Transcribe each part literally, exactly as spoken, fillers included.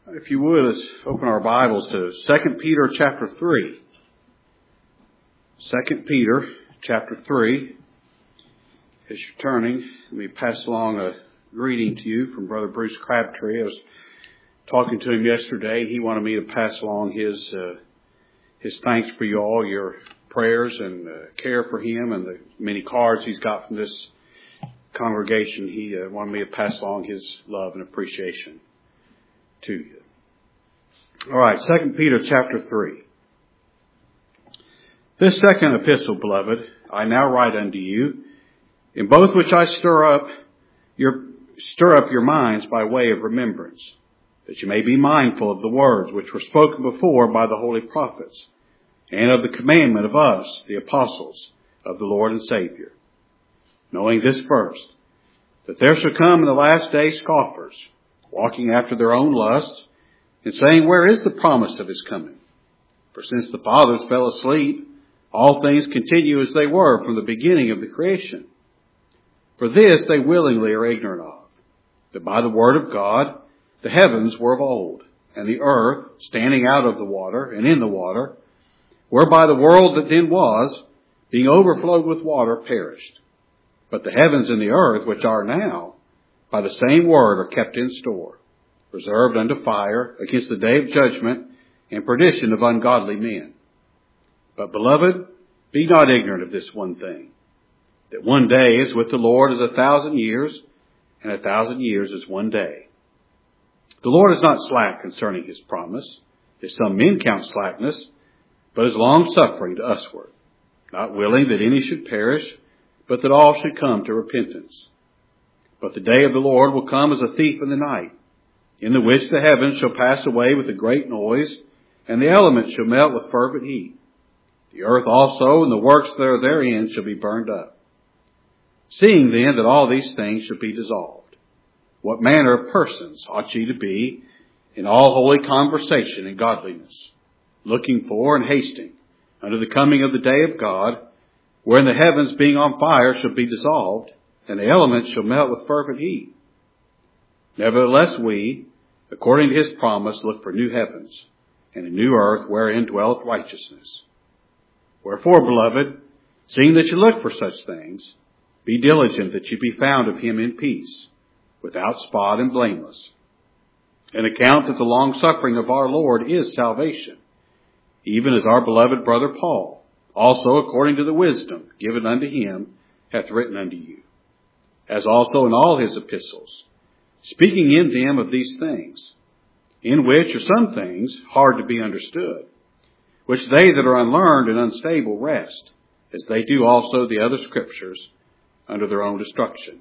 If you would, let's open our Bibles to Second Peter chapter three. Second Peter chapter three. As you're turning, let me pass along a greeting to you from Brother Bruce Crabtree. I was talking to him yesterday. He wanted me to pass along his uh, his thanks for you all, your prayers and uh, care for him, and the many cards he's got from this congregation. He uh, wanted me to pass along his love and appreciation to you. All right, Second Peter chapter three. This second epistle, beloved, I now write unto you, in both which I stir up your stir up your minds by way of remembrance, that you may be mindful of the words which were spoken before by the holy prophets, and of the commandment of us, the apostles of the Lord and Savior, knowing this first, that there shall come in the last day scoffers, walking after their own lusts, and saying, where is the promise of his coming? For since the fathers fell asleep, all things continue as they were from the beginning of the creation. For this they willingly are ignorant of, that by the word of God the heavens were of old, and the earth, standing out of the water and in the water, whereby the world that then was, being overflowed with water, perished. But the heavens and the earth, which are now, by the same word are kept in store, reserved unto fire against the day of judgment and perdition of ungodly men. But, beloved, be not ignorant of this one thing, that one day is with the Lord as a thousand years, and a thousand years is one day. The Lord is not slack concerning his promise, as some men count slackness, but is long-suffering to usward, not willing that any should perish, but that all should come to repentance. But the day of the Lord will come as a thief in the night, in the which the heavens shall pass away with a great noise, and the elements shall melt with fervent heat. The earth also and the works that are therein shall be burned up. Seeing then that all these things shall be dissolved, what manner of persons ought ye to be in all holy conversation and godliness, looking for and hasting unto the coming of the day of God, wherein the heavens being on fire shall be dissolved, and the elements shall melt with fervent heat? Nevertheless we, according to his promise, look for new heavens and a new earth wherein dwelleth righteousness. Wherefore, beloved, seeing that you look for such things, be diligent that you be found of him in peace, without spot and blameless. And account that the long-suffering of our Lord is salvation, even as our beloved brother Paul, also according to the wisdom given unto him, hath written unto you, as also in all his epistles, speaking in them of these things, in which are some things hard to be understood, which they that are unlearned and unstable wrest, as they do also the other scriptures, under their own destruction.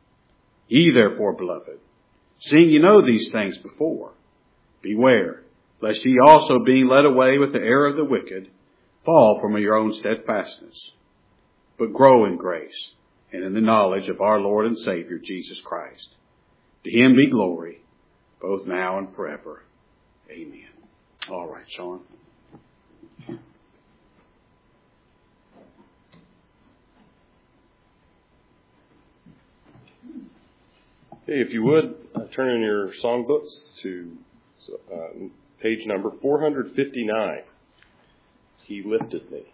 Ye therefore, beloved, seeing ye know these things before, beware, lest ye also, being led away with the error of the wicked, fall from your own steadfastness, but grow in grace and in the knowledge of our Lord and Savior, Jesus Christ. To him be glory, both now and forever. Amen. All right, Sean. Okay, if you would, uh, turn in your songbooks to uh, page number four hundred fifty-nine. He lifted me.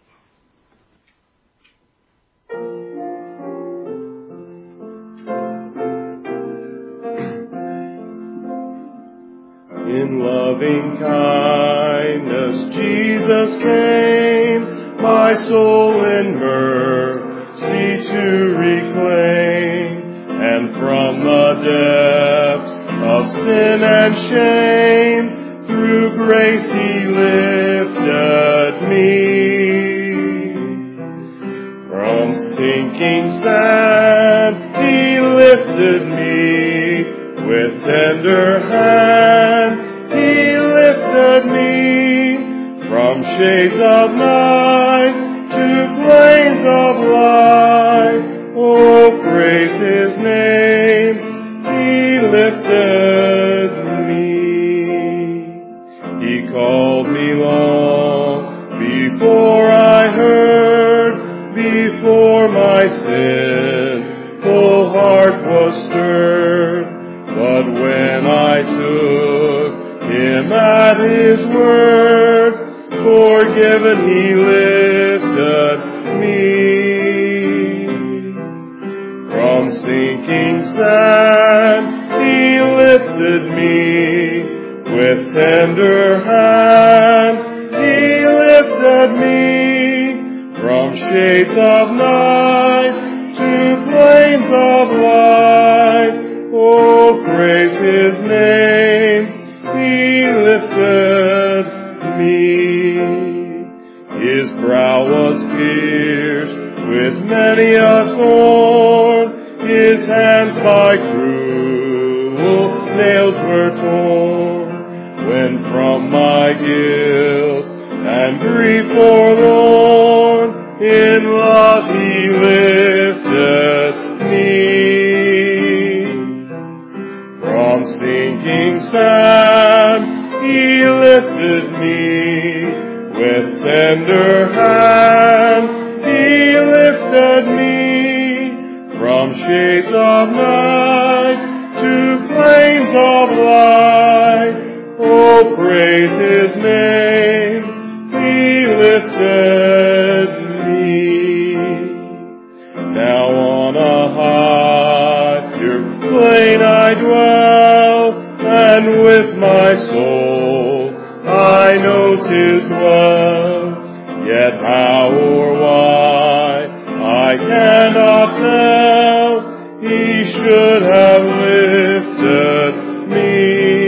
In loving kindness Jesus came, my soul in mercy to reclaim, and from the depths of sin and shame, through grace he lifted me. From sinking sand he lifted me, with tender hand he lifted me, from shades of night to plains of light. Oh, praise his name, he lifted me. He called me long before I heard, before my sinful heart was stirred. But when I took at his word, forgiven he lifted me. From sinking sand he lifted me, with tender hand he lifted me. From shades of night to plains of light, oh, praise his name, he lifted me. His brow was pierced with many a thorn, his hands by cruel nails were torn. When from my guilt and grief forlorn, in love he lifted me. From sinking sand he lifted me, with tender hand he lifted me. From shades of night to plains of light, oh, praise his name, he lifted me. Now on a higher plain I dwell, and with my soul I know 'tis well. Yet how or why I cannot tell, he should have lifted me.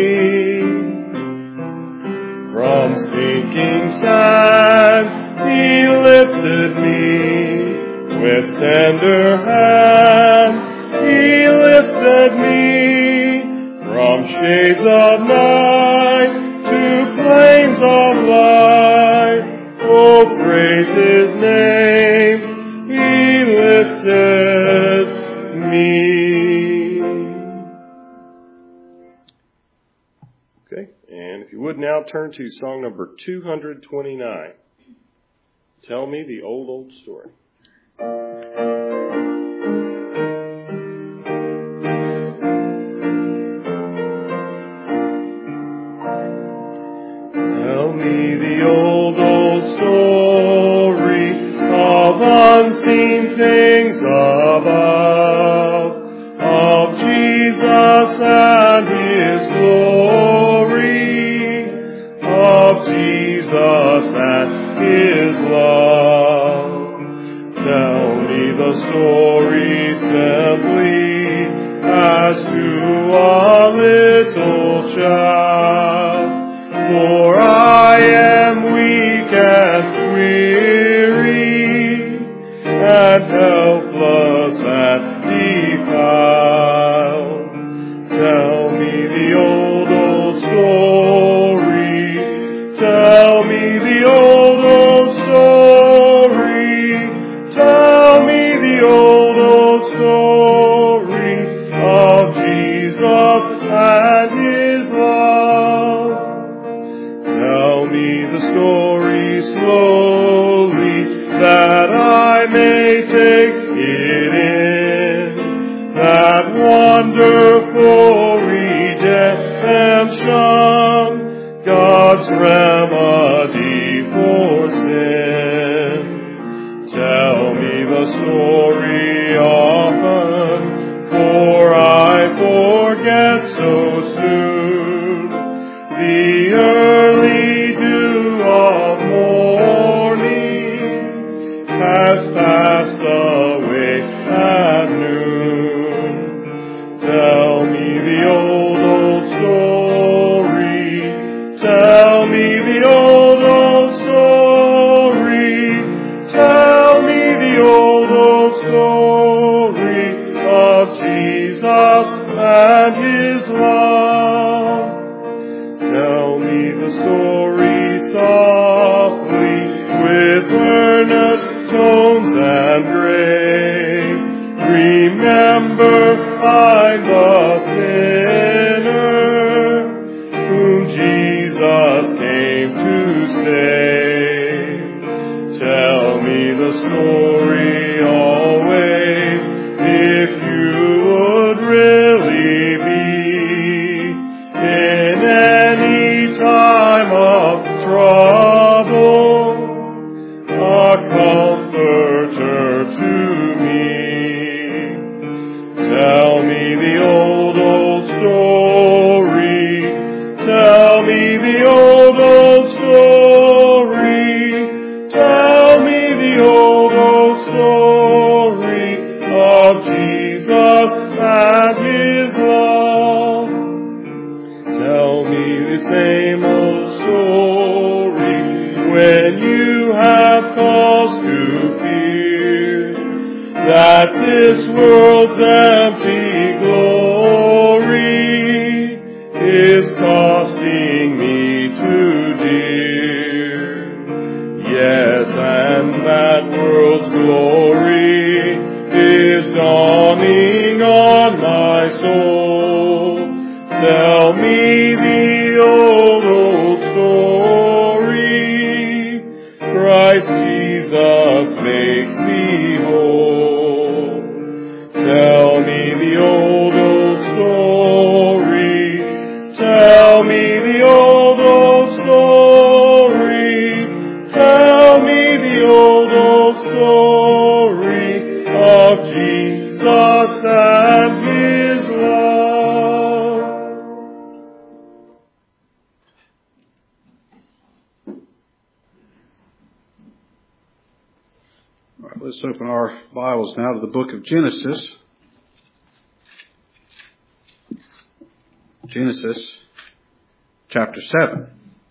From sinking sand he lifted me, with tender hand he lifted me. From shades of night to plains of light, oh, praise his name, he lifted me. Okay, and if you would now turn to song number two hundred twenty-nine. Tell me the old, old story. Tell me the old, old story of unseen things above, of Jesus and his glory, of Jesus and his love. Tell me the story simply as to a little child, for I am weak and weary, and helpless and defiled. Tell me the old, old story. Tell me the old, old story. Tell me the old, old story of Jesus and his love. Tell me the story slowly, that I may take it in, that wonderful redemption, God's remedy for sin. Tell me the story often, for I forget so soon. The early dew of morning has passed away at noon. Tell me the old, old story. Tell me the old, old story. Tell me the old, old story of Jesus and his love. Tell me the story softly, with earnest tones and grave. Remember, I'm the sinner whom Jesus came to save. Tell me the story always, if you would really be in any time tell me the same old story when you have cause to fear that this world's empty glory is costing me too dear. Yes, and that world's glory is dawning on my soul. Tell me the old, old story. Christ Jesus makes me whole. Tell me the old, old story. Tell me the old, old story. Tell me the old, old story of Jesus and His love. All right, let's open our Bibles now to the book of Genesis. Genesis chapter seven.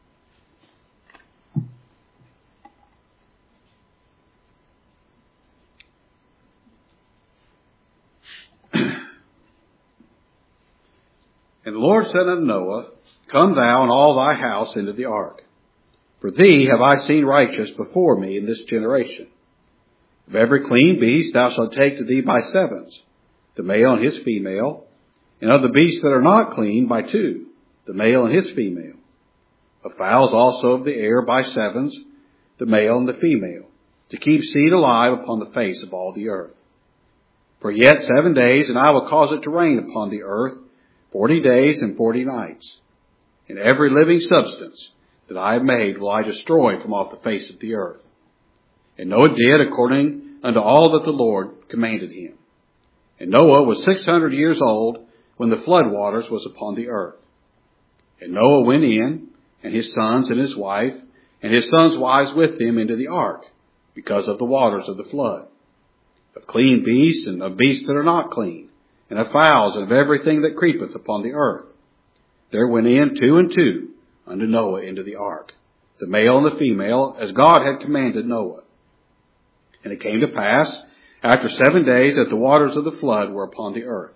And the Lord said unto Noah, Come thou and all thy house into the ark. For thee have I seen righteous before me in this generation. Of every clean beast thou shalt take to thee by sevens, the male and his female, and of the beasts that are not clean by two, the male and his female. Of fowls also of the air by sevens, the male and the female, to keep seed alive upon the face of all the earth. For yet seven days, and I will cause it to rain upon the earth, forty days and forty nights. And every living substance that I have made will I destroy from off the face of the earth. And Noah did according unto all that the Lord commanded him. And Noah was six hundred years old when the flood waters was upon the earth. And Noah went in, and his sons and his wife, and his sons' wives with him into the ark, because of the waters of the flood. Of clean beasts, and of beasts that are not clean, and of fowls, and of everything that creepeth upon the earth. There went in two and two unto Noah into the ark, the male and the female, as God had commanded Noah. And it came to pass, after seven days, that the waters of the flood were upon the earth.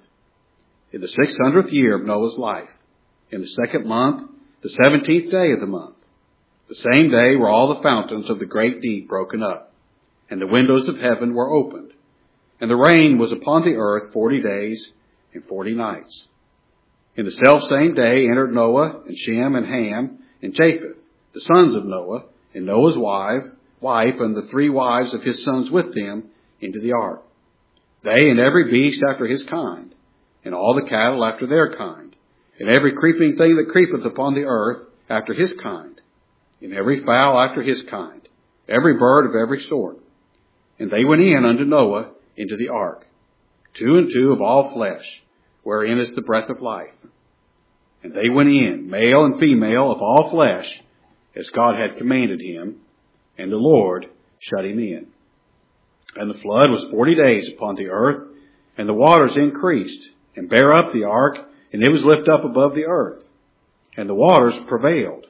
In the six hundredth year of Noah's life, in the second month, the seventeenth day of the month, the same day were all the fountains of the great deep broken up, and the windows of heaven were opened, and the rain was upon the earth forty days and forty nights. In the selfsame day entered Noah, and Shem, and Ham, and Japheth, the sons of Noah, and Noah's wife, wife, and the three wives of his sons with them, into the ark. They and every beast after his kind, and all the cattle after their kind, and every creeping thing that creepeth upon the earth after his kind, and every fowl after his kind, every bird of every sort. And they went in unto Noah into the ark, two and two of all flesh, wherein is the breath of life. And they went in, male and female of all flesh, as God had commanded him, and the Lord shut him in. And the flood was forty days upon the earth, and the waters increased, and bare up the ark, and it was lifted up above the earth. And the waters prevailed,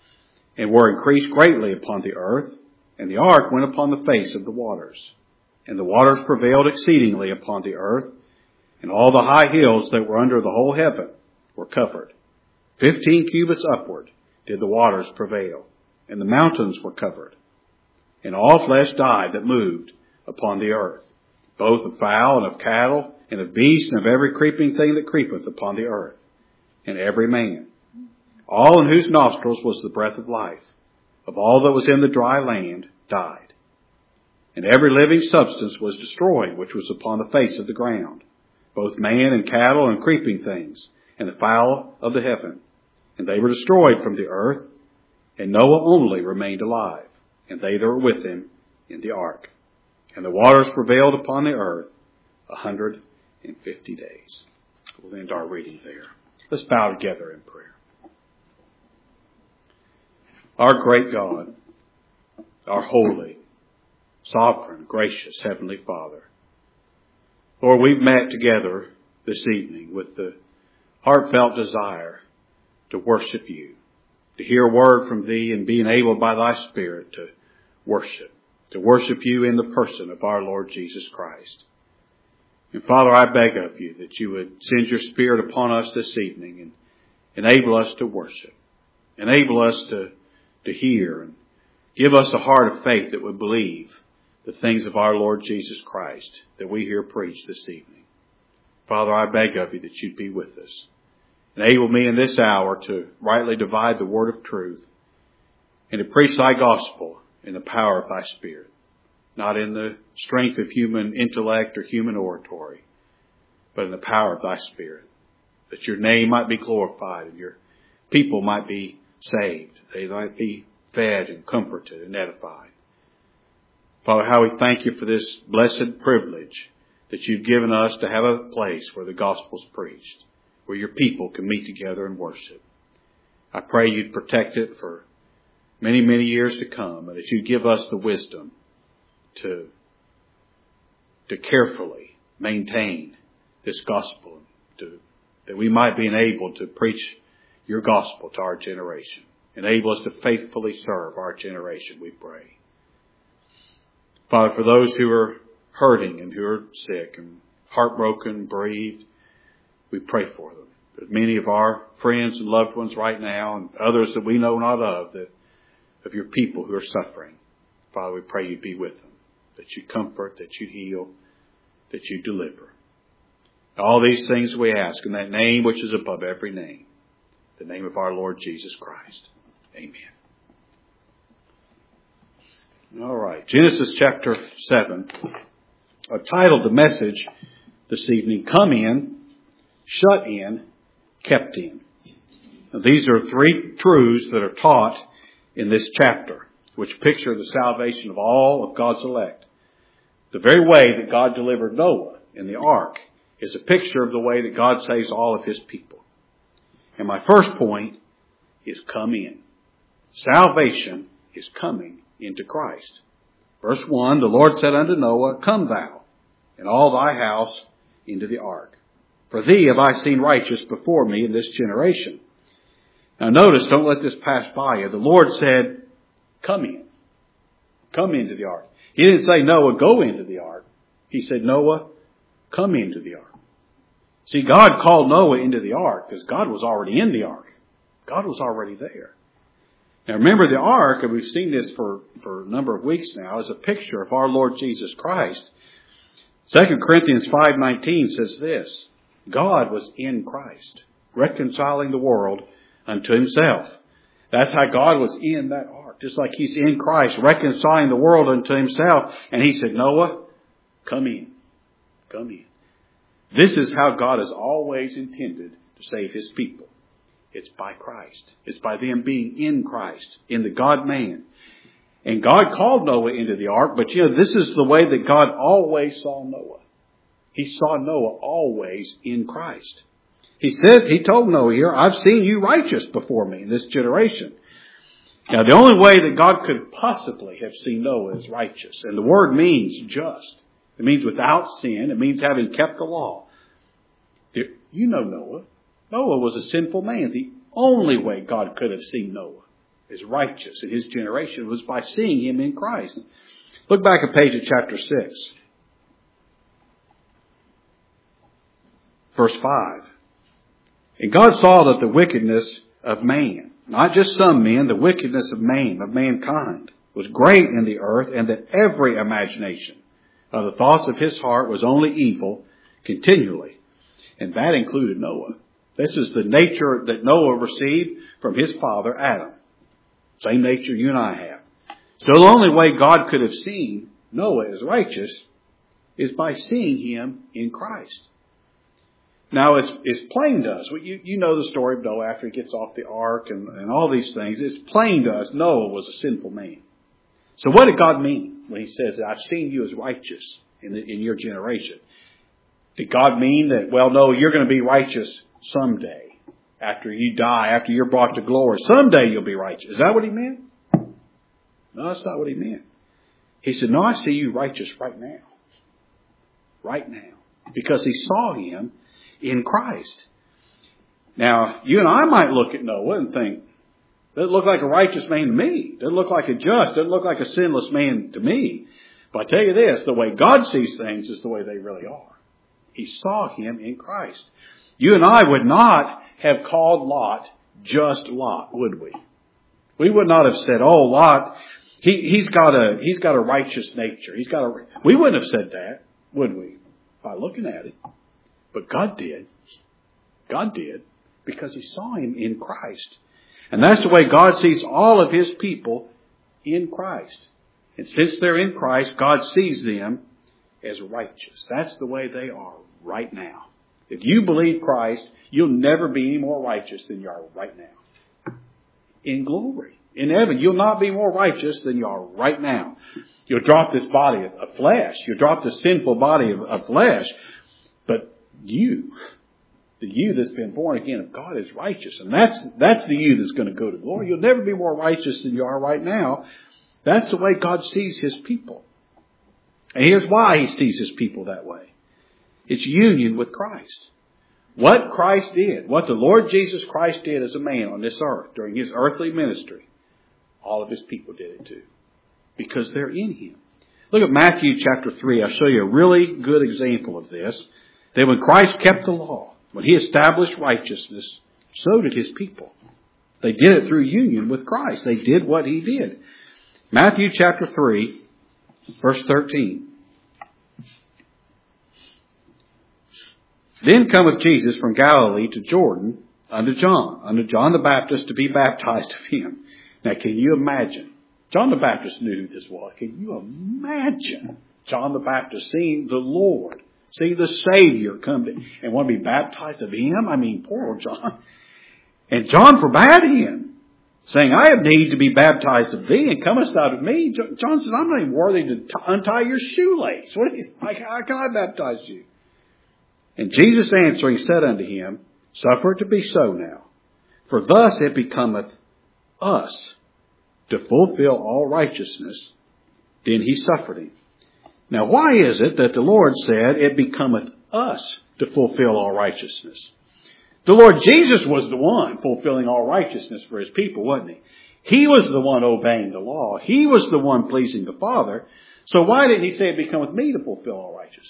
and were increased greatly upon the earth, and the ark went upon the face of the waters. And the waters prevailed exceedingly upon the earth, and all the high hills that were under the whole heaven were covered. Fifteen cubits upward did the waters prevail, and the mountains were covered. And all flesh died that moved upon the earth, both of fowl and of cattle, and of beast, and of every creeping thing that creepeth upon the earth, and every man, all in whose nostrils was the breath of life, of all that was in the dry land, died. And every living substance was destroyed, which was upon the face of the ground, both man and cattle and creeping things, and the fowl of the heaven. And they were destroyed from the earth, and Noah only remained alive, and they that were with him in the ark. And the waters prevailed upon the earth a hundred and fifty days. We'll end our reading there. Let's bow together in prayer. Our great God, our holy, sovereign, gracious Heavenly Father, Lord, we've met together this evening with the heartfelt desire to worship you, to hear a word from thee and be enabled by thy Spirit to worship, to worship you in the person of our Lord Jesus Christ. And Father, I beg of you that you would send your Spirit upon us this evening and enable us to worship, enable us to, to hear, and give us a heart of faith that would believe the things of our Lord Jesus Christ that we hear preached this evening. Father, I beg of you that you'd be with us. Enable me in this hour to rightly divide the word of truth and to preach thy gospel in the power of thy Spirit, not in the strength of human intellect or human oratory, but in the power of thy Spirit, that your name might be glorified and your people might be saved. They might be fed and comforted and edified. Father, how we thank you for this blessed privilege that you've given us to have a place where the gospel's preached, where your people can meet together and worship. I pray you'd protect it for many, many years to come, and that you'd give us the wisdom to, to carefully maintain this gospel, to, that we might be enabled to preach your gospel to our generation. Enable us to faithfully serve our generation, we pray. Father, for those who are hurting and who are sick and heartbroken, bereaved, we pray for them. There's many of our friends and loved ones right now, and others that we know not of, that of your people who are suffering. Father, we pray you'd be with them, that you comfort, that you heal, that you deliver. All these things we ask in that name which is above every name, the name of our Lord Jesus Christ. Amen. All right, Genesis chapter seven. I've titled the message this evening, Come In, Shut In, Kept In. Now, these are three truths that are taught in this chapter, which picture the salvation of all of God's elect. The very way that God delivered Noah in the ark is a picture of the way that God saves all of his people. And my first point is come in. Salvation is coming into Christ. Verse one, the Lord said unto Noah, Come thou, and all thy house into the ark. For thee have I seen righteous before me in this generation. Now notice, don't let this pass by you. The Lord said, Come in. Come into the ark. He didn't say, Noah, go into the ark. He said, Noah, come into the ark. See, God called Noah into the ark because God was already in the ark. God was already there. Now remember, the ark, and we've seen this for, for a number of weeks now, is a picture of our Lord Jesus Christ. Second Corinthians five nineteen says this, God was in Christ, reconciling the world unto himself. That's how God was in that ark, just like he's in Christ, reconciling the world unto himself. And he said, Noah, come in, come in. This is how God has always intended to save his people. It's by Christ. It's by them being in Christ, in the God-man. And God called Noah into the ark, but you know, this is the way that God always saw Noah. He saw Noah always in Christ. He says, he told Noah here, I've seen you righteous before me in this generation. Now, the only way that God could possibly have seen Noah as righteous, and the word means just. It means without sin. It means having kept the law. You know Noah. Noah was a sinful man. The only way God could have seen Noah as righteous in his generation was by seeing him in Christ. Look back at page of chapter six. Verse five. And God saw that the wickedness of man, not just some men, the wickedness of man, of mankind, was great in the earth, and that every imagination of the thoughts of his heart was only evil continually. And that included Noah. This is the nature that Noah received from his father Adam. Same nature you and I have. So the only way God could have seen Noah as righteous is by seeing him in Christ. Now it's, it's plain to us. You, you know the story of Noah after he gets off the ark and, and all these things. It's plain to us Noah was a sinful man. So what did God mean when he says, I've seen you as righteous in, the, in your generation? Did God mean that, well, no, you're going to be righteous someday after you die, after you're brought to glory? Someday you'll be righteous. Is that what he meant? No, that's not what he meant. He said, no, I see you righteous right now. Right now. Because he saw him in Christ. Now, you and I might look at Noah and think, doesn't look like a righteous man to me. Doesn't look like a just. Doesn't look like a sinless man to me. But I tell you this, the way God sees things is the way they really are. He saw him in Christ. You and I would not have called Lot just Lot, would we? We would not have said, oh, Lot, he, he's got a, he's got a righteous nature. He's got a, we wouldn't have said that, would we? By looking at it. But God did. God did. Because he saw him in Christ. And that's the way God sees all of his people in Christ. And since they're in Christ, God sees them as righteous. That's the way they are right now. If you believe Christ, you'll never be any more righteous than you are right now. In glory. In heaven, you'll not be more righteous than you are right now. You'll drop this body of flesh. You'll drop this sinful body of, of flesh. But you, the you that's been born again of God, is righteous. And that's, that's the you that's going to go to glory. You'll never be more righteous than you are right now. That's the way God sees his people. And here's why he sees his people that way. It's union with Christ. What Christ did, what the Lord Jesus Christ did as a man on this earth during his earthly ministry, all of his people did it too. Because they're in him. Look at Matthew chapter three. I'll show you a really good example of this. That when Christ kept the law, when he established righteousness, so did his people. They did it through union with Christ. They did what he did. Matthew chapter three, verse thirteen. Then cometh Jesus from Galilee to Jordan unto John, unto John the Baptist, to be baptized of him. Now, can you imagine? John the Baptist knew who this was. Can you imagine John the Baptist seeing the Lord, seeing the Savior come to, and want to be baptized of him? I mean, poor old John. And John forbade him, saying, I have need to be baptized of thee, and comest thou to me? John says, I'm not even worthy to t- untie your shoelace. What is, like, how can I baptize you? And Jesus answering said unto him, Suffer it to be so now, for thus it becometh us to fulfill all righteousness. Then he suffered him. Now why is it that the Lord said, It becometh us to fulfill all righteousness? The Lord Jesus was the one fulfilling all righteousness for his people, wasn't he? He was the one obeying the law. He was the one pleasing the Father. So why didn't he say it becometh me to fulfill all righteousness?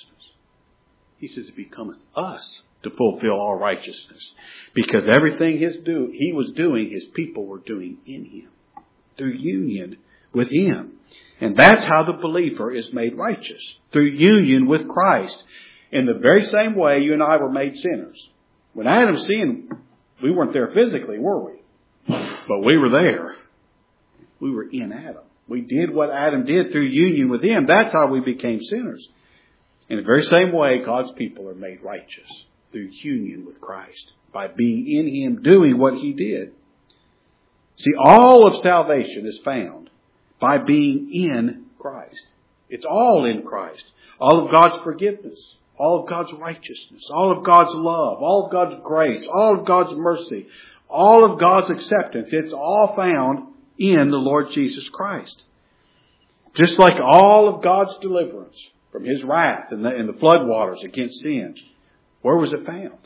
He says it becometh us to fulfill all righteousness. Because everything his do, he was doing, his people were doing in him. Through union with him. And that's how the believer is made righteous. Through union with Christ. In the very same way you and I were made sinners. When Adam sinned, we weren't there physically, were we? But we were there. We were in Adam. We did what Adam did through union with him. That's how we became sinners. In the very same way, God's people are made righteous through union with Christ. By being in him, doing what he did. See, all of salvation is found by being in Christ. It's all in Christ. All of God's forgiveness. All of God's righteousness. All of God's love. All of God's grace. All of God's mercy. All of God's acceptance. It's all found in the Lord Jesus Christ. Just like all of God's deliverance from his wrath and the, and the flood waters against sin. Where was it found?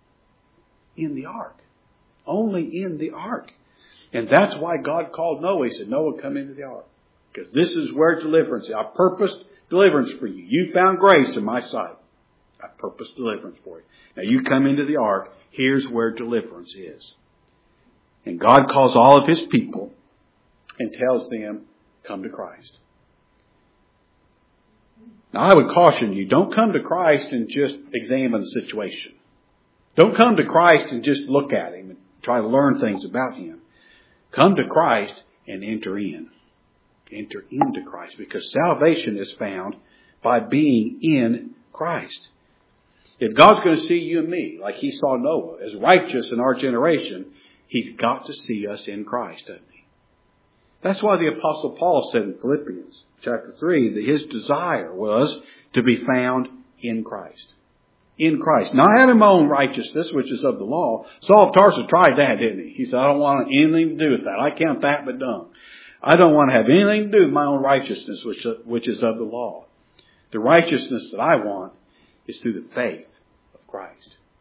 In the ark. Only in the ark. And that's why God called Noah. He said, Noah, come into the ark. Because this is where deliverance is. I purposed deliverance for you. You found grace in my sight. I purposed deliverance for you. Now you come into the ark. Here's where deliverance is. And God calls all of his people and tells them, come to Christ. Now I would caution you, don't come to Christ and just examine the situation. Don't come to Christ and just look at him and try to learn things about him. Come to Christ and enter in. Enter into Christ. Because salvation is found by being in Christ. If God's going to see you and me, like he saw Noah, as righteous in our generation, he's got to see us in Christ, doesn't he? That's why the Apostle Paul said in Philippians chapter three that his desire was to be found in Christ. In Christ. Not having my own righteousness, which is of the law. Saul of Tarsus tried that, didn't he? He said, I don't want anything to do with that. I count that but dung. I don't want to have anything to do with my own righteousness, which, which is of the law. The righteousness that I want is through the faith of Christ.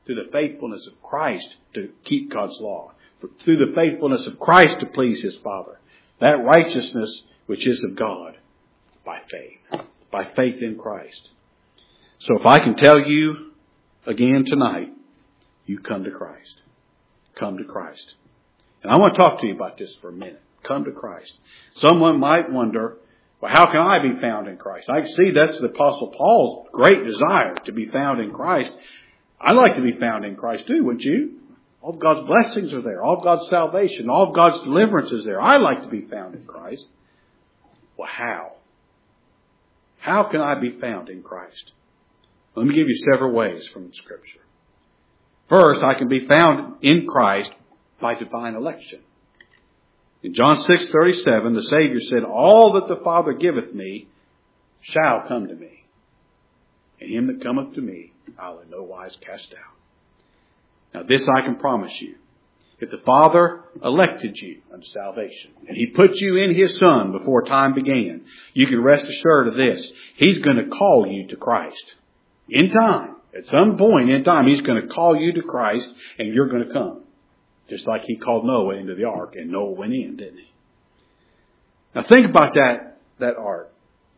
through the faithfulness of Christ to keep God's law, through the faithfulness of Christ to please His Father. That righteousness which is of God by faith, by faith in Christ. So if I can tell you again tonight, you come to Christ. Come to Christ. And I want to talk to you about this for a minute. Come to Christ. Someone might wonder, well, how can I be found in Christ? I can see that's the Apostle Paul's great desire, to be found in Christ. I'd like to be found in Christ too, wouldn't you? All of God's blessings are there. All of God's salvation, all of God's deliverance is there. I'd like to be found in Christ. Well, how? How can I be found in Christ? Let me give you several ways from the Scripture. First, I can be found in Christ by divine election. In John six thirty-seven, the Savior said, all that the Father giveth me shall come to me. And him that cometh to me, I'll in no wise cast out. Now this I can promise you. If the Father elected you unto salvation, and He put you in His Son before time began, you can rest assured of this. He's going to call you to Christ. In time. At some point in time, He's going to call you to Christ, and you're going to come. Just like He called Noah into the ark, and Noah went in, didn't he? Now think about that, that ark.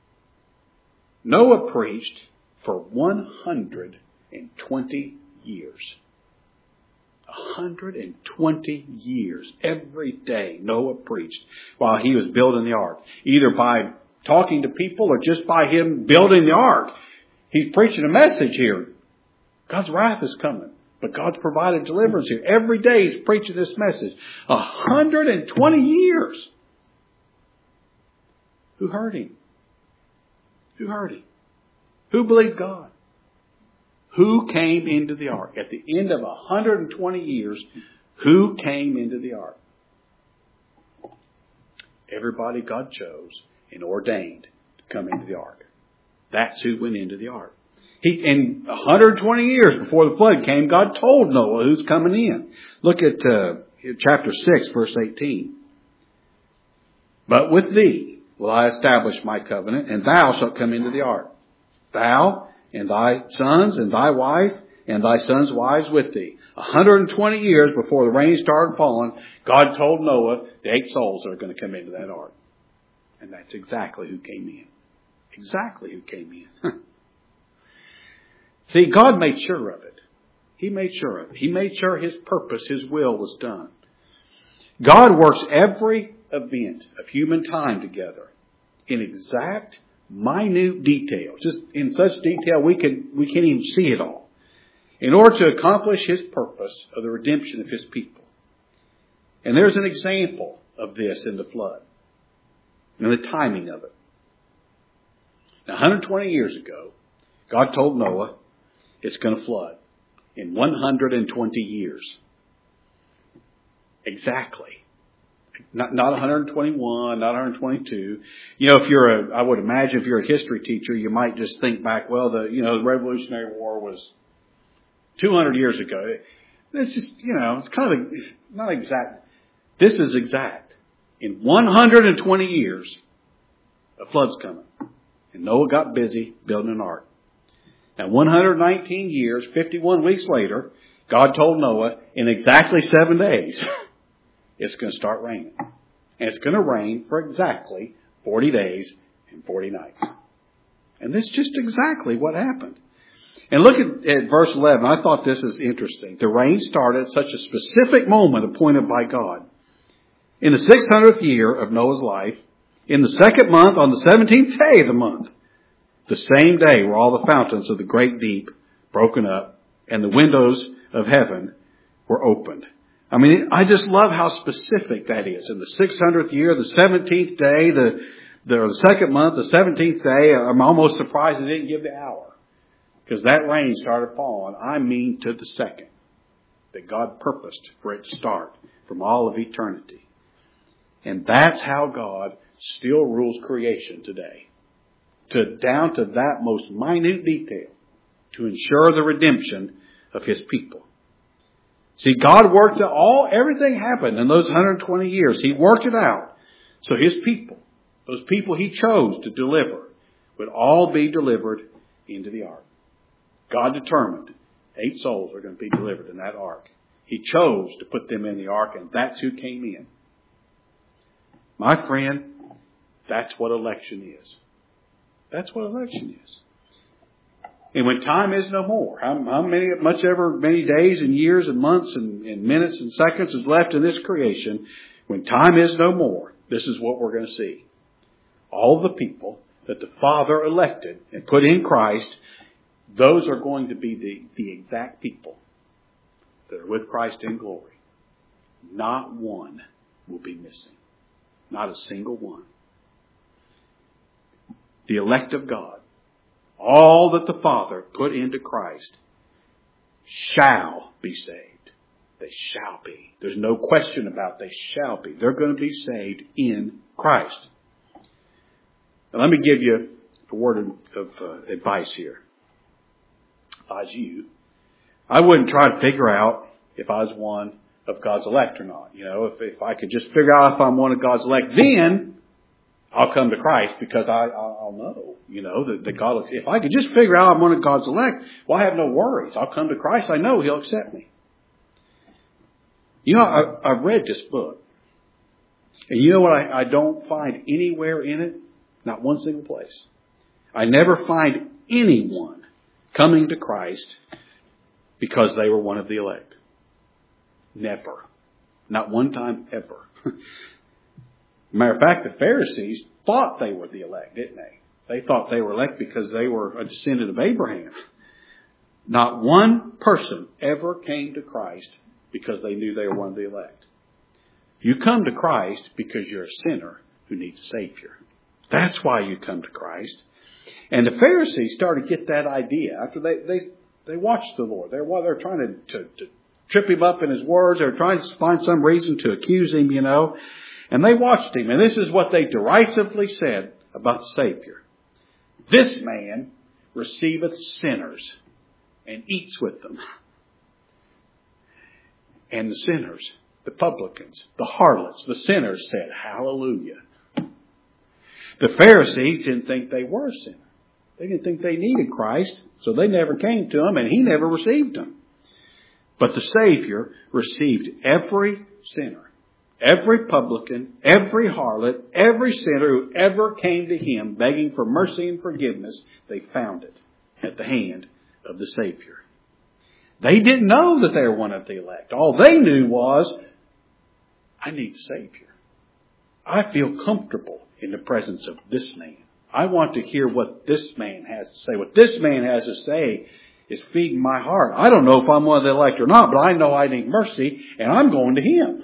Noah preached for one hundred twenty years. one hundred twenty years. Every day Noah preached while he was building the ark. Either by talking to people or just by him building the ark. He's preaching a message here. God's wrath is coming. But God's provided deliverance here. Every day He's preaching this message. one hundred twenty years. Who heard Him? Who heard Him? Who believed God? Who came into the ark? At the end of one hundred twenty years, who came into the ark? Everybody God chose and ordained to come into the ark. That's who went into the ark. He, in one hundred twenty years before the flood came, God told Noah who's coming in. Look at uh, chapter six, verse eighteen. But with thee will I establish my covenant, and thou shalt come into the ark. Thou and thy sons and thy wife and thy sons' wives with thee. one hundred twenty years before the rain started falling, God told Noah the eight souls that are going to come into that ark. And that's exactly who came in. Exactly who came in. See, God made sure of it. He made sure of it. He made sure His purpose, His will was done. God works every event of human time together in exact, minute detail. Just in such detail we can we can't even see it all. In order to accomplish His purpose of the redemption of His people. And there's an example of this in the flood. And the timing of it. Now, one hundred twenty years ago, God told Noah it's going to flood in one hundred twenty years. Exactly. Not, not one hundred twenty-one, not one hundred twenty-two. You know, if you're a, I would imagine if you're a history teacher, you might just think back, well, the, you know, the Revolutionary War was two hundred years ago. It's just, you know, it's kind of not exact. This is exact. In one hundred twenty years, a flood's coming. And Noah got busy building an ark. Now, one hundred nineteen years, fifty-one weeks later, God told Noah in exactly seven days, it's going to start raining. And it's going to rain for exactly forty days and forty nights. And this is just exactly what happened. And look at, at verse eleven. I thought this is interesting. The rain started at such a specific moment appointed by God. In the six hundredth year of Noah's life, in the second month, on the seventeenth day of the month, the same day were all the fountains of the great deep broken up and the windows of heaven were opened. I mean, I just love how specific that is. In the six hundredth year, the seventeenth day, the, the second month, the seventeenth day, I'm almost surprised they didn't give the hour. Because that rain started falling, I mean to the second that God purposed for it to start from all of eternity. And that's how God still rules creation today. To down to that most minute detail to ensure the redemption of His people. See, God worked it all, everything happened in those one hundred twenty years. He worked it out. So His people, those people He chose to deliver, would all be delivered into the ark. God determined Eight souls are going to be delivered in that ark. He chose to put them in the ark, and that's who came in. My friend, that's what election is. That's what election is. And when time is no more, how, how many, much ever many days and years and months and, and minutes and seconds is left in this creation, when time is no more, this is what we're going to see. All the people that the Father elected and put in Christ, those are going to be the, the exact people that are with Christ in glory. Not one will be missing. Not a single one. The elect of God, all that the Father put into Christ, shall be saved. They shall be. There's no question about they shall be. They're going to be saved in Christ. Now let me give you a word of, of uh, advice here. If I was you, I wouldn't try to figure out if I was one of God's elect or not. You know, if, if I could just figure out if I'm one of God's elect, then I'll come to Christ because I, I'll know, you know, that, that God, if I could just figure out I'm one of God's elect, well, I have no worries. I'll come to Christ. I know He'll accept me. You know, I, I've read this book. And you know what I, I don't find anywhere in it? Not one single place. I never find anyone coming to Christ because they were one of the elect. Never. Not one time ever. Matter of fact, the Pharisees thought they were the elect, didn't they? They thought they were elect because they were a descendant of Abraham. Not one person ever came to Christ because they knew they were one of the elect. You come to Christ because you're a sinner who needs a Savior. That's why you come to Christ. And the Pharisees started to get that idea after they they, they watched the Lord. They're, well, they're trying to, to, to trip Him up in His words. They're trying to find some reason to accuse Him, you know. And they watched Him. And this is what they derisively said about the Savior. This man receiveth sinners and eats with them. And the sinners, the publicans, the harlots, the sinners said, hallelujah. The Pharisees didn't think they were sinners. They didn't think they needed Christ, so they never came to Him, and He never received them. But the Savior received every sinner, every publican, every harlot, every sinner who ever came to Him begging for mercy and forgiveness. They found it at the hand of the Savior. They didn't know that they were one of the elect. All they knew was, I need a Savior. I feel comfortable in the presence of this man. I want to hear what this man has to say. What this man has to say is feeding my heart. I don't know if I'm one of the elect or not, but I know I need mercy, and I'm going to Him.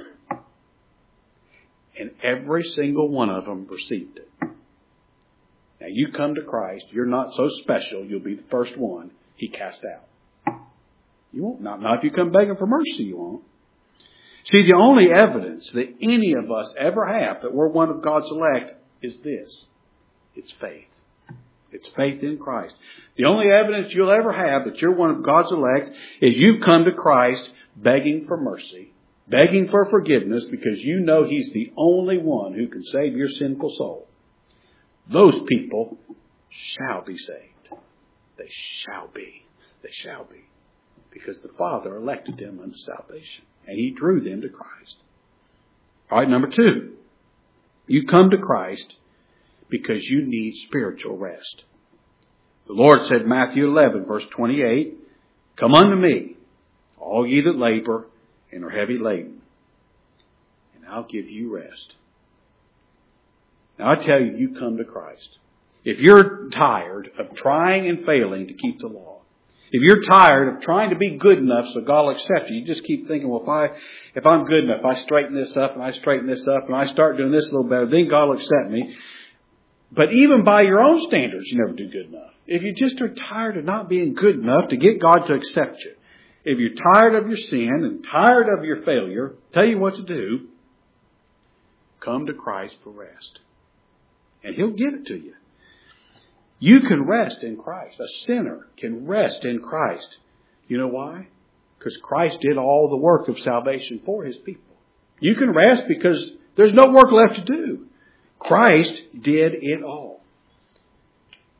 And every single one of them received it. Now you come to Christ, you're not so special, you'll be the first one He cast out. You won't. Not, not if you come begging for mercy, you won't. See, the only evidence that any of us ever have that we're one of God's elect is this. It's faith. It's faith in Christ. The only evidence you'll ever have that you're one of God's elect is you've come to Christ begging for mercy, begging for forgiveness because you know He's the only one who can save your sinful soul. Those people shall be saved. They shall be. They shall be. Because the Father elected them unto salvation. And He drew them to Christ. All right, number two. You come to Christ because you need spiritual rest. The Lord said in Matthew eleven, verse twenty-eight, Come unto me, all ye that labor and are heavy laden, and I'll give you rest. Now I tell you, you come to Christ. If you're tired of trying and failing to keep the law, if you're tired of trying to be good enough so God will accept you, you just keep thinking, well, if, I, if I'm good enough, if I straighten this up and I straighten this up and I start doing this a little better, then God will accept me. But even by your own standards, you never do good enough. If you just are tired of not being good enough to get God to accept you, if you're tired of your sin and tired of your failure, tell you what to do. Come to Christ for rest. And He'll give it to you. You can rest in Christ. A sinner can rest in Christ. You know why? Because Christ did all the work of salvation for His people. You can rest because there's no work left to do. Christ did it all.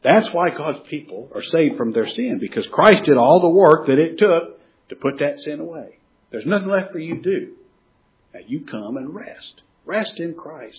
That's why God's people are saved from their sin, because Christ did all the work that it took to put that sin away. There's nothing left for you to do. Now you come and rest. Rest in Christ.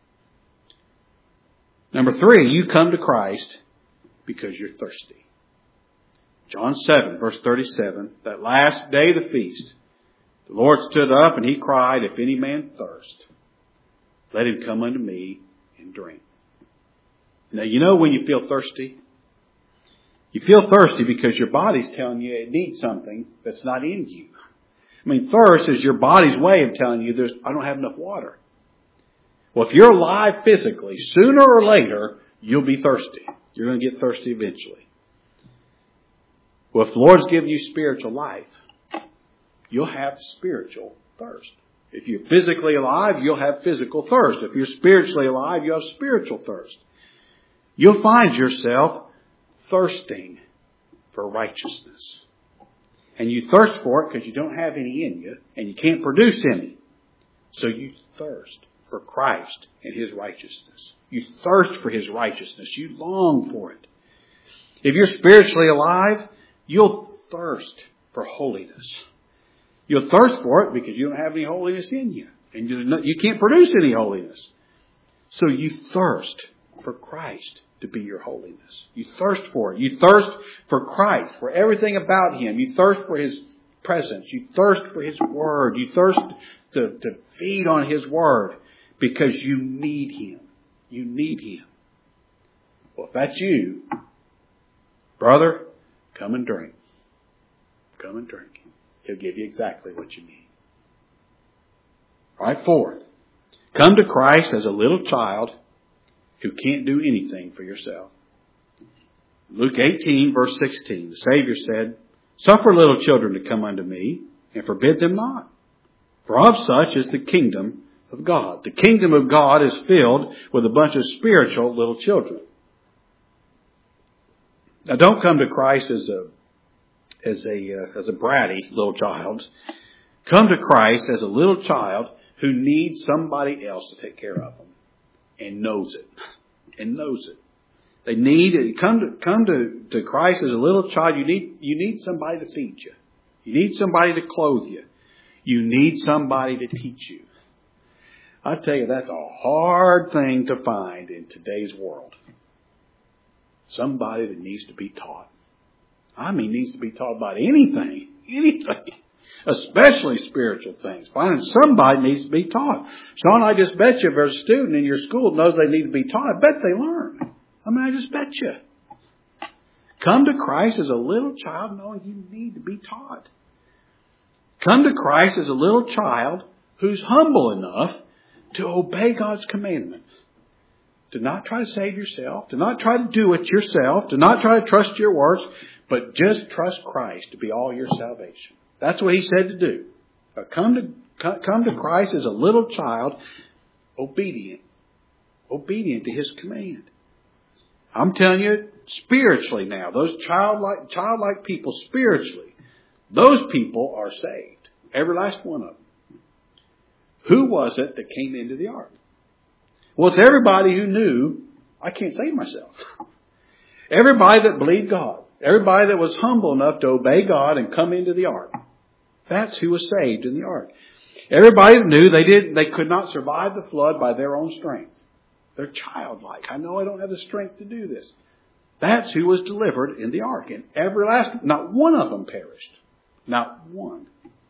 Number three, you come to Christ because you're thirsty. John seven, verse thirty-seven, that last day of the feast, the Lord stood up and He cried, if any man thirst, let him come unto me and drink. Now, you know when you feel thirsty? You feel thirsty because your body's telling you it needs something that's not in you. I mean, thirst is your body's way of telling you, there's, I don't have enough water. Well, if you're alive physically, sooner or later, you'll be thirsty. You're going to get thirsty eventually. Well, if the Lord's given you spiritual life, you'll have spiritual thirst. If you're physically alive, you'll have physical thirst. If you're spiritually alive, you'll have spiritual thirst. You'll find yourself thirsting for righteousness. And you thirst for it because you don't have any in you and you can't produce any. So you thirst for Christ and His righteousness. You thirst for His righteousness. You long for it. If you're spiritually alive, you'll thirst for holiness. You'll thirst for it because you don't have any holiness in you. And you can't produce any holiness. So you thirst for Christ to be your holiness. You thirst for it. You thirst for Christ, for everything about Him. You thirst for His presence. You thirst for His Word. You thirst to, to feed on His Word because you need Him. You need Him. Well, if that's you, brother, come and drink. Come and drink. He'll give you exactly what you need. All right, fourth. Come to Christ as a little child who can't do anything for yourself. Luke eighteen, verse sixteen, the Savior said, suffer little children to come unto me, and forbid them not. For of such is the kingdom of God. The kingdom of God is filled with a bunch of spiritual little children. Now don't come to Christ as a as a uh, as a bratty little child. Come to Christ as a little child who needs somebody else to take care of them and knows it. And knows it. They need it. Come to come to, to Christ as a little child. You need you need somebody to feed you. You need somebody to clothe you. You need somebody to teach you. I tell you, that's a hard thing to find in today's world. Somebody that needs to be taught. I mean, needs to be taught about anything. Anything. Especially spiritual things. Finding somebody needs to be taught. Sean, I just bet you if there's a student in your school that knows they need to be taught, I bet they learn. I mean, I just bet you. Come to Christ as a little child knowing you need to be taught. Come to Christ as a little child who's humble enough to obey God's commandment. To not try to save yourself. To not try to do it yourself. To not try to trust your works. But just trust Christ to be all your salvation. That's what He said to do. Come to, come to Christ as a little child, obedient. Obedient to His command. I'm telling you, spiritually now, those childlike, childlike people spiritually, those people are saved. Every last one of them. Who was it that came into the ark? Well, it's everybody who knew, I can't save myself. Everybody that believed God. Everybody that was humble enough to obey God and come into the ark. That's who was saved in the ark. Everybody that knew they didn't, they could not survive the flood by their own strength. They're childlike. I know I don't have the strength to do this. That's who was delivered in the ark. And every last, not one of them perished. Not one.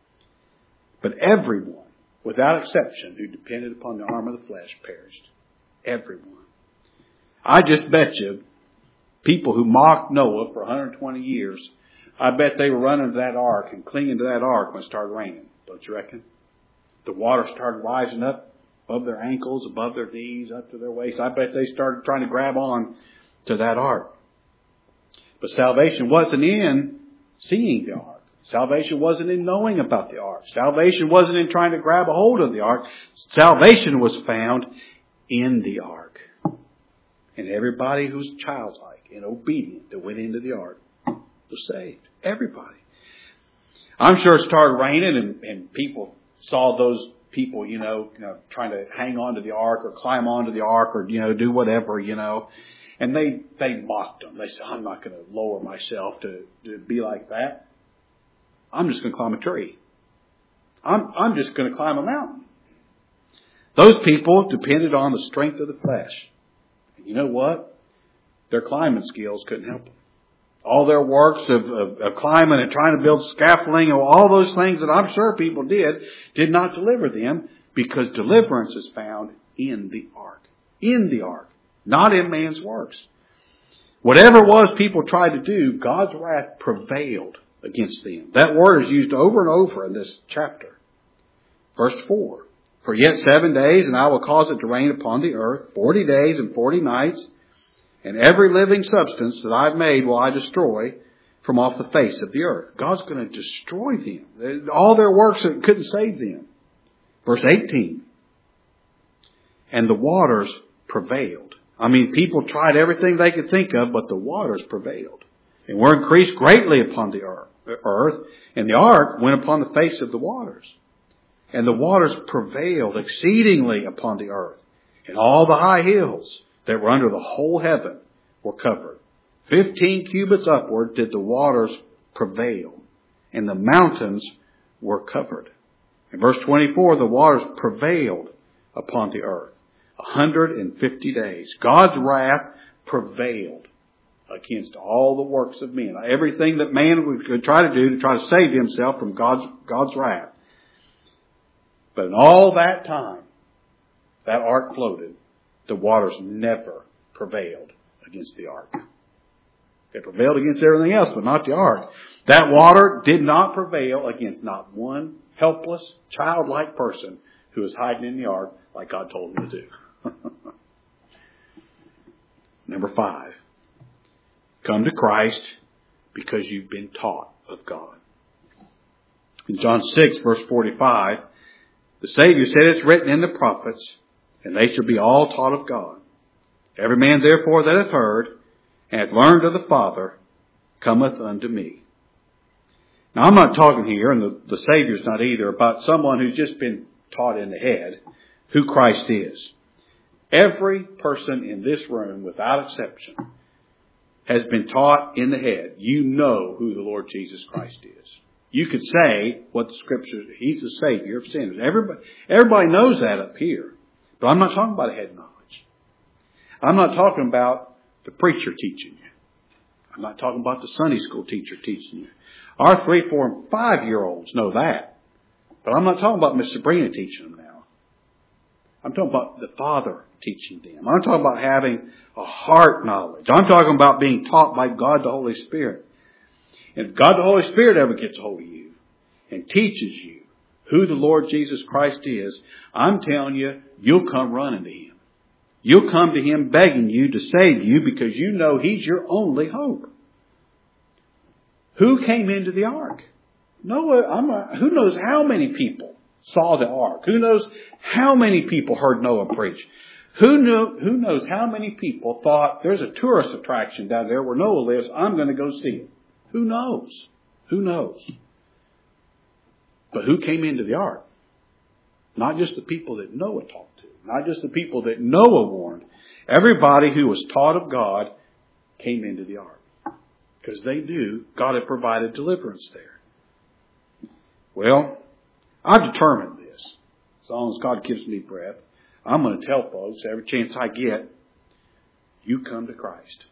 But everyone, without exception, who depended upon the arm of the flesh perished. Everyone. I just bet you, people who mocked Noah for one hundred twenty years, I bet they were running to that ark and clinging to that ark when it started raining. Don't you reckon? The water started rising up above their ankles, above their knees, up to their waist. I bet they started trying to grab on to that ark. But salvation wasn't in seeing the ark. Salvation wasn't in knowing about the ark. Salvation wasn't in trying to grab a hold of the ark. Salvation was found in the ark. And everybody who's childlike and obedient that went into the ark was saved. Everybody. I'm sure it started raining and, and people saw those people, you know, you know, trying to hang on to the ark or climb onto the ark or, you know, do whatever, you know. And they, they mocked them. They said, I'm not going to lower myself to, to be like that. I'm just going to climb a tree. I'm, I'm just going to climb a mountain. Those people depended on the strength of the flesh. And you know what? Their climbing skills couldn't help them. All their works of, of, of climbing and trying to build scaffolding and all those things that I'm sure people did, did not deliver them, because deliverance is found in the ark. In the ark. Not in man's works. Whatever it was people tried to do, God's wrath prevailed against them. That word is used over and over in this chapter. Verse four. For yet seven days, and I will cause it to rain upon the earth, forty days and forty nights. And every living substance that I've made will I destroy from off the face of the earth. God's going to destroy them. All their works couldn't save them. Verse eighteen. And the waters prevailed. I mean, people tried everything they could think of, but the waters prevailed. And were increased greatly upon the earth. And the ark went upon the face of the waters. And the waters prevailed exceedingly upon the earth. And all the high hills that were under the whole heaven were covered. Fifteen cubits upward did the waters prevail, and the mountains were covered. In verse twenty-four, the waters prevailed upon the earth. A hundred and fifty days. God's wrath prevailed against all the works of men. Everything that man could try to do to try to save himself from God's, God's wrath. But in all that time, that ark floated. The waters never prevailed against the ark. They prevailed against everything else, but not the ark. That water did not prevail against not one helpless, childlike person who was hiding in the ark like God told him to do. Number five. Come to Christ because you've been taught of God. In John six, verse forty-five, the Savior said, it's written in the prophets, and they shall be all taught of God. Every man therefore that hath heard and hath learned of the Father cometh unto me. Now I'm not talking here, and the, the Savior's not either, about someone who's just been taught in the head who Christ is. Every person in this room, without exception, has been taught in the head. You know who the Lord Jesus Christ is. You could say what the Scriptures, He's the Savior of sinners. Everybody, everybody knows that up here. But I'm not talking about head knowledge. I'm not talking about the preacher teaching you. I'm not talking about the Sunday school teacher teaching you. Our three, four, and five-year-olds know that. But I'm not talking about Miss Sabrina teaching them now. I'm talking about the Father teaching them. I'm talking about having a heart knowledge. I'm talking about being taught by God the Holy Spirit. And if God the Holy Spirit ever gets a hold of you and teaches you who the Lord Jesus Christ is, I'm telling you, you'll come running to Him. You'll come to Him begging you to save you because you know He's your only hope. Who came into the ark? Noah. I'm a, who knows how many people saw the ark? Who knows how many people heard Noah preach? Who knew, who knows how many people thought there's a tourist attraction down there where Noah lives, I'm going to go see it? Who knows? Who knows? But who came into the ark? Not just the people that Noah talked to. Not just the people that Noah warned. Everybody who was taught of God came into the ark. Because they knew God had provided deliverance there. Well, I've determined this. As long as God gives me breath, I'm going to tell folks every chance I get, you come to Christ.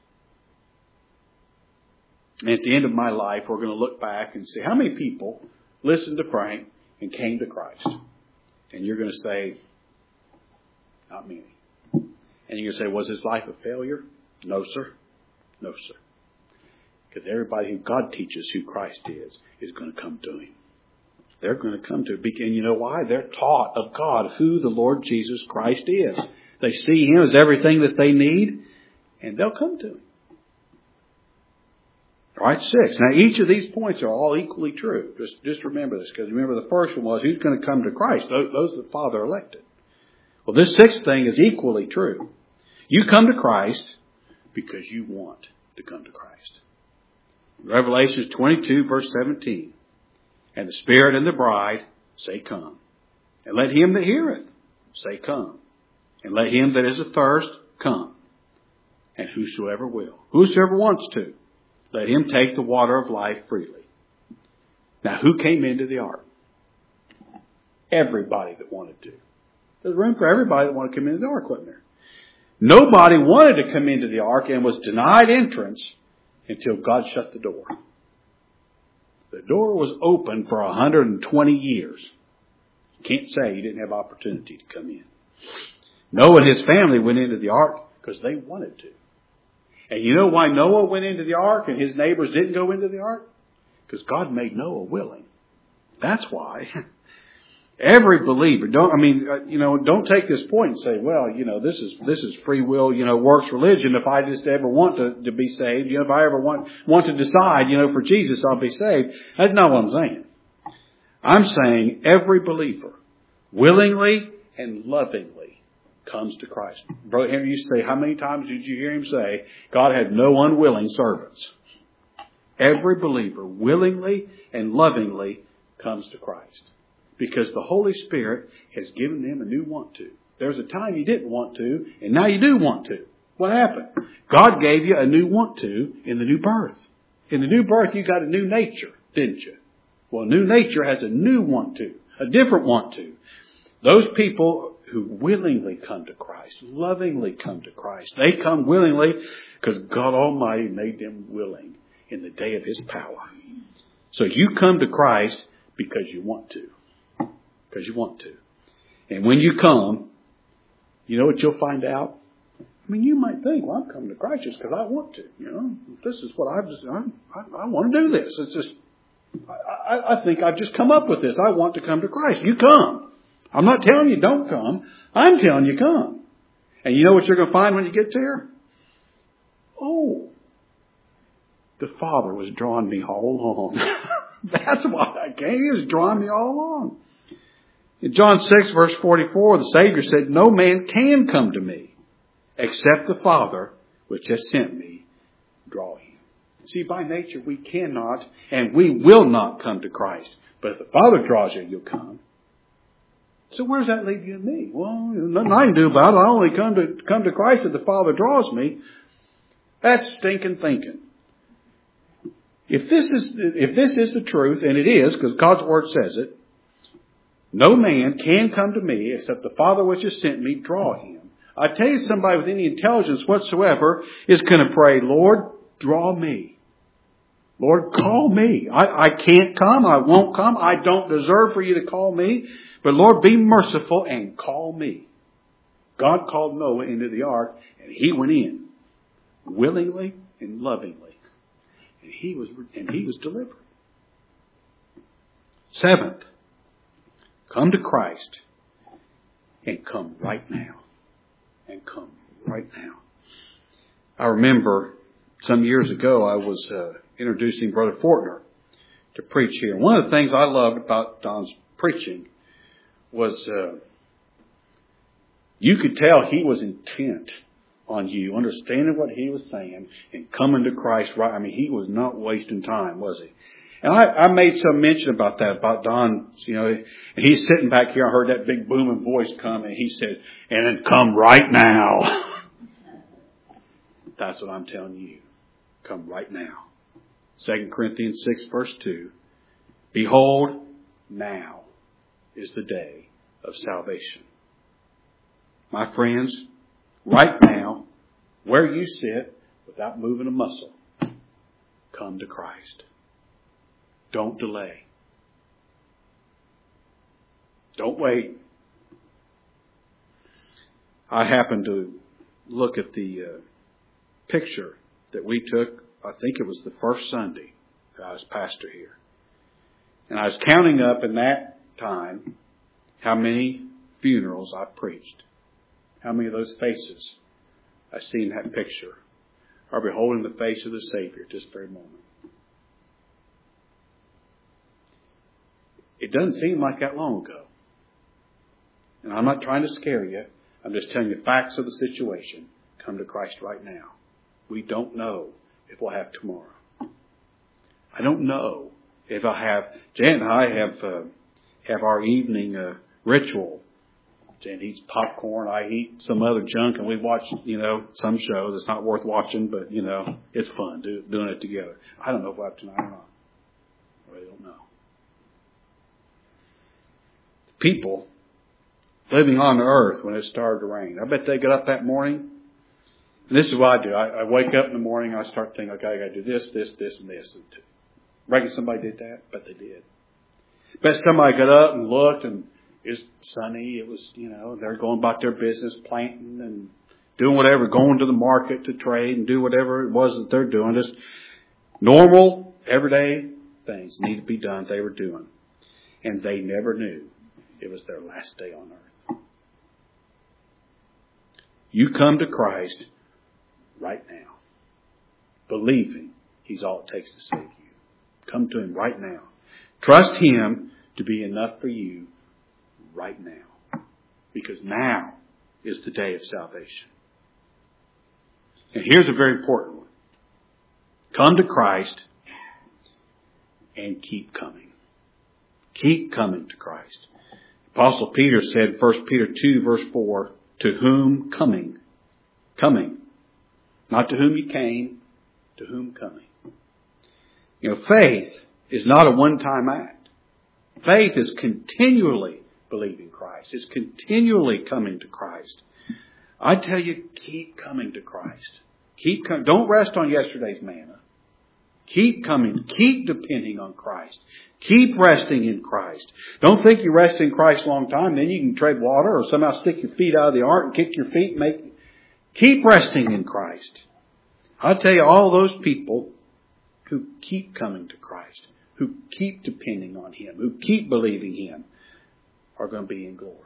And at the end of my life, we're going to look back and see how many people listened to Frank and came to Christ. And you're going to say, not many. And you're going to say, was his life a failure? No, sir. No, sir. Because everybody who God teaches who Christ is, is going to come to Him. They're going to come to Him. And you know why? They're taught of God who the Lord Jesus Christ is. They see Him as everything that they need, and they'll come to Him. All right, six. Now, each of these points are all equally true. Just, just remember this, because remember the first one was, who's going to come to Christ? Those, those the Father elected. Well, this sixth thing is equally true. You come to Christ because you want to come to Christ. Revelation twenty-two, verse seventeen. And the Spirit and the bride say, come. And let him that heareth say, Come. And let him that is athirst come. And whosoever will, whosoever wants to, let him take the water of life freely. Now, who came into the ark? Everybody that wanted to. There's room for everybody that wanted to come into the ark, wasn't there? Nobody wanted to come into the ark and was denied entrance until God shut the door. The door was open for one hundred twenty years. You can't say you didn't have opportunity to come in. Noah and his family went into the ark because they wanted to. And you know why Noah went into the ark and his neighbors didn't go into the ark? Because God made Noah willing. That's why. Every believer, don't, I mean, you know, don't take this point and say, well, you know, this is, this is free will, you know, works religion. If I just ever want to, to be saved, you know, if I ever want, want to decide, you know, for Jesus, I'll be saved. That's not what I'm saying. I'm saying every believer willingly and lovingly comes to Christ. Brother Henry used to say, how many times did you hear him say, God had no unwilling servants? Every believer willingly and lovingly comes to Christ. Because the Holy Spirit has given them a new want to. There's a time you didn't want to, and now you do want to. What happened? God gave you a new want to in the new birth. In the new birth, you got a new nature, didn't you? Well, new nature has a new want to, a different want to. Those people who willingly come to Christ, lovingly come to Christ, they come willingly because God Almighty made them willing in the day of His power. So you come to Christ because you want to. Because you want to. And when you come, you know what you'll find out? I mean, you might think, well, I'm coming to Christ just because I want to. You know, this is what I've just, I, I, I want to do this. It's just, I, I, I think I've just come up with this. I want to come to Christ. You come. I'm not telling you don't come. I'm telling you come. And you know what you're going to find when you get there? Oh, the Father was drawing me all along. That's why I came. He was drawing me all along. In John six, verse forty-four, the Savior said, no man can come to me except the Father which has sent me draw him. See, by nature, we cannot and we will not come to Christ. But if the Father draws you, you'll come. So where does that leave you and me? Well, there's nothing I can do about it. I only come to come to Christ if the Father draws me. That's stinking thinking. If this is if this is the truth, and it is, because God's Word says it, no man can come to me except the Father which has sent me draw him. I tell you, somebody with any intelligence whatsoever is going to pray, Lord, draw me. Lord, call me. I, I can't come. I won't come. I don't deserve for you to call me. But Lord, be merciful and call me. God called Noah into the ark, and he went in willingly and lovingly. And he was, and he was delivered. Seventh, come to Christ and come right now. And come right now. I remember some years ago I was uh, introducing Brother Fortner to preach here. One of the things I loved about Don's preaching was uh, you could tell he was intent on you, understanding what he was saying and coming to Christ right. I mean, he was not wasting time, was he? And I, I made some mention about that, about Don, you know, and he's sitting back here. I heard that big booming voice come, and he said, and then come right now. That's what I'm telling you. Come right now. Second Corinthians six, verse two. Behold, now is the day of salvation. My friends, right now, where you sit, without moving a muscle, come to Christ. Don't delay. Don't wait. I happened to look at the uh, picture that we took. I think it was the first Sunday that I was pastor here. And I was counting up in that time how many funerals I preached. How many of those faces I see in that picture are beholding the face of the Savior at this very moment. It doesn't seem like that long ago. And I'm not trying to scare you. I'm just telling you facts of the situation. Come to Christ right now. We don't know if we'll have tomorrow. I don't know if I'll have... Jan and I have uh, have our evening uh, ritual. Jan eats popcorn, I eat some other junk, and we watch, you know, some shows. It's not worth watching, but, you know, it's fun do, doing it together. I don't know if we'll have tonight or not. I really don't know. People living on the earth when it started to rain. I bet they get up that morning. And this is what I do. I, I wake up in the morning, I start thinking, okay, I got to do this, this, this, and this. And reckon somebody did that? Bet they did. Bet somebody got up and looked, and it was sunny. It was, you know, they're going about their business, planting and doing whatever, going to the market to trade and do whatever it was that they're doing. Just normal, everyday things need to be done they were doing. And they never knew it was their last day on earth. You come to Christ right now, believing He's all it takes to save you. Come to Him right now. Trust Him to be enough for you right now. Because now is the day of salvation. And here's a very important one. Come to Christ and keep coming. Keep coming to Christ. Apostle Peter said, First Peter two verse four, to whom coming? Coming. Not to whom you came, to whom coming. You know, faith is not a one-time act. Faith is continually believing Christ. It's continually coming to Christ. I tell you, keep coming to Christ. Keep coming. Don't rest on yesterday's manna. Keep coming. Keep depending on Christ. Keep resting in Christ. Don't think you rest in Christ a long time, then you can tread water or somehow stick your feet out of the ark and kick your feet and make. Keep resting in Christ. I'll tell you, all those people who keep coming to Christ, who keep depending on Him, who keep believing Him, are going to be in glory.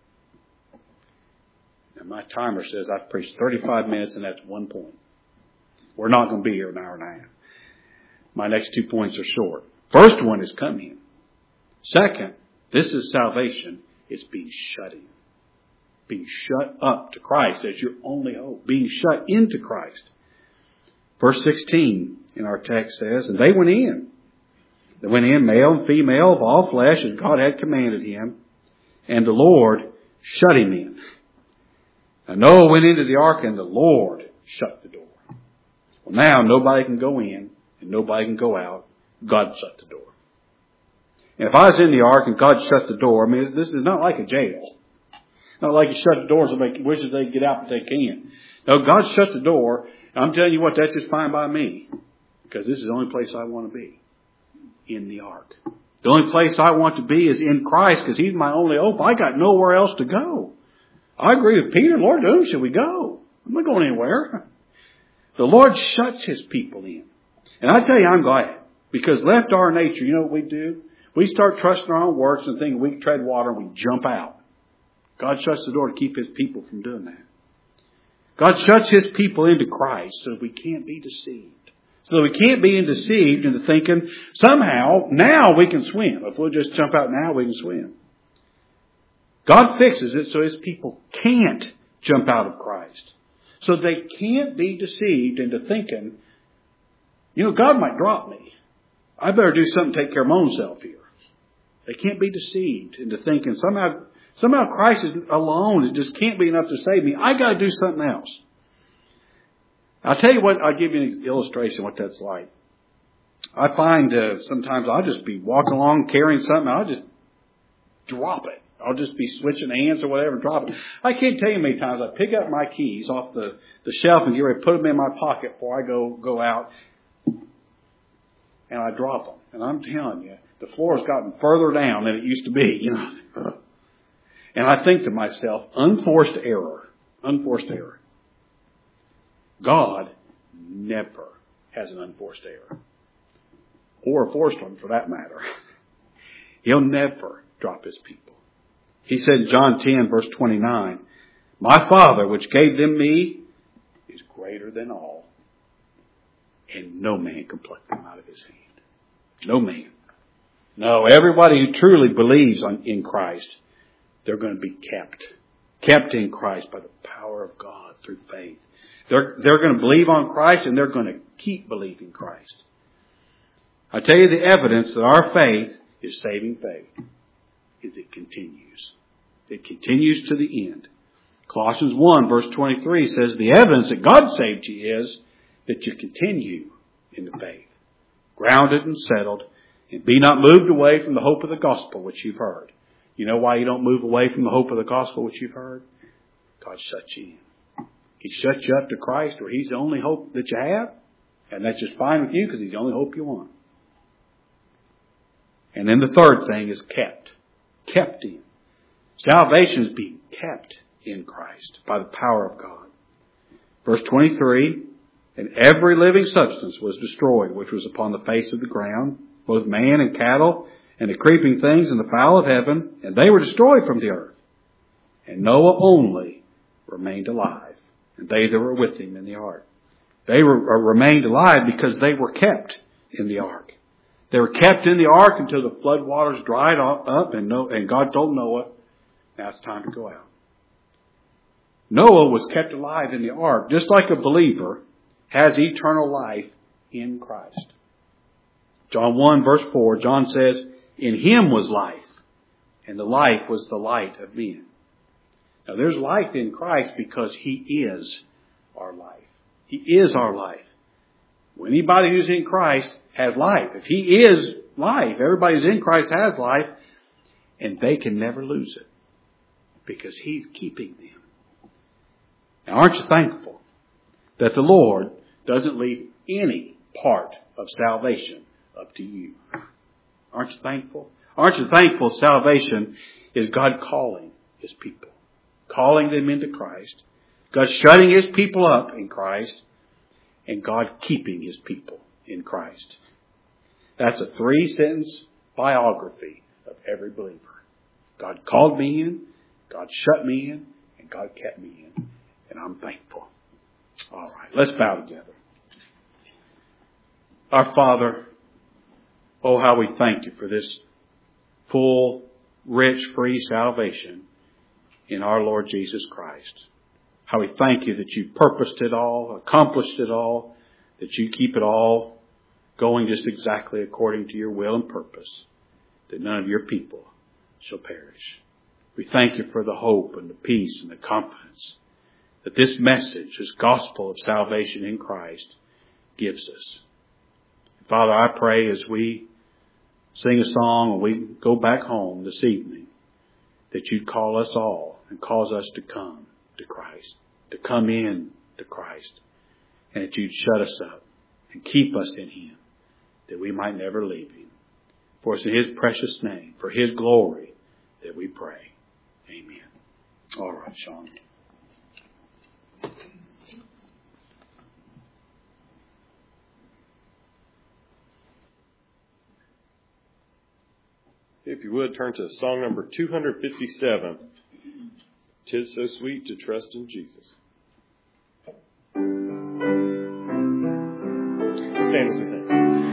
Now my timer says I've preached thirty-five minutes and that's one point. We're not going to be here an hour and a half. My next two points are short. First one is come in. Second, this is salvation. It's being shut in. Being shut up to Christ as your only hope. Being shut into Christ. Verse sixteen in our text says, and they went in. They went in, male and female of all flesh, as God had commanded him. And the Lord shut him in. Now Noah went into the ark and the Lord shut the door. Well, now nobody can go in and nobody can go out. God shut the door. And if I was in the ark and God shut the door, I mean, this is not like a jail. Not like you shut the door so they wishes they could get out, but they can't. No, God shut the door. And I'm telling you what, that's just fine by me. Because this is the only place I want to be. In the ark. The only place I want to be is in Christ because He's my only hope. I got nowhere else to go. I agree with Peter. Lord, to whom should we go? I'm not going anywhere. The Lord shuts His people in. And I tell you, I'm glad. Because left our nature, you know what we do? We start trusting our own works and thinking we can tread water and we jump out. God shuts the door to keep His people from doing that. God shuts His people into Christ so that we can't be deceived. So that we can't be deceived into thinking somehow now we can swim. If we'll just jump out now, we can swim. God fixes it so His people can't jump out of Christ. So they can't be deceived into thinking, you know, God might drop me. I better do something to take care of my own self here. They can't be deceived into thinking somehow, somehow Christ is alone. It just can't be enough to save me. I got to do something else. I'll tell you what, I'll give you an illustration of what that's like. I find uh, sometimes I'll just be walking along carrying something, I'll just drop it. I'll just be switching hands or whatever and drop it. I can't tell you how many times I pick up my keys off the, the shelf and get ready to put them in my pocket before I go, go out. And I drop them. And I'm telling you, the floor has gotten further down than it used to be, you know. And I think to myself, unforced error. Unforced error. God never has an unforced error. Or a forced one for that matter. He'll never drop His people. He said in John ten verse twenty-nine, my Father which gave them me is greater than all. And no man can pluck them out of His hand. No man. No, everybody who truly believes on, in Christ, they're going to be kept. Kept in Christ by the power of God through faith. They're, they're going to believe on Christ and they're going to keep believing Christ. I tell you the evidence that our faith is saving faith is it continues. It continues to the end. Colossians one verse twenty-three says the evidence that God saved you is that you continue in the faith, grounded and settled, and be not moved away from the hope of the gospel which you've heard. You know why you don't move away from the hope of the gospel which you've heard? God shuts you in. He shuts you up to Christ, where He's the only hope that you have, and that's just fine with you because He's the only hope you want. And then the third thing is kept. Kept in. Salvation is being kept in Christ by the power of God. Verse twenty-three, and every living substance was destroyed, which was upon the face of the ground, both man and cattle, and the creeping things and the fowl of heaven, and they were destroyed from the earth. And Noah only remained alive, and they that were with him in the ark. They were, remained alive because they were kept in the ark. They were kept in the ark until the flood waters dried up, and, no, and God told Noah, now it's time to go out. Noah was kept alive in the ark, just like a believer has eternal life in Christ. John one verse four, John says, in Him was life, and the life was the light of men. Now there's life in Christ because He is our life. He is our life. Well, anybody who's in Christ has life. If He is life, everybody who's in Christ has life, and they can never lose it because He's keeping them. Now aren't you thankful that the Lord doesn't leave any part of salvation up to you? Aren't you thankful? Aren't you thankful salvation is God calling His people, calling them into Christ, God shutting His people up in Christ, and God keeping His people in Christ. That's a three-sentence biography of every believer. God called me in, God shut me in, and God kept me in. And I'm thankful. All right, let's bow together. Our Father, oh, how we thank You for this full, rich, free salvation in our Lord Jesus Christ. How we thank You that You purposed it all, accomplished it all, that You keep it all going just exactly according to Your will and purpose, that none of Your people shall perish. We thank You for the hope and the peace and the confidence that this message, this gospel of salvation in Christ, gives us. Father, I pray as we sing a song and we go back home this evening, that You'd call us all and cause us to come to Christ, to come in to Christ, and that You'd shut us up and keep us in Him, that we might never leave Him. For it's in His precious name, for His glory, that we pray. Amen. All right, Sean. If you would, turn to song number two fifty-seven. 'Tis so sweet to trust in Jesus. Stand as we sing.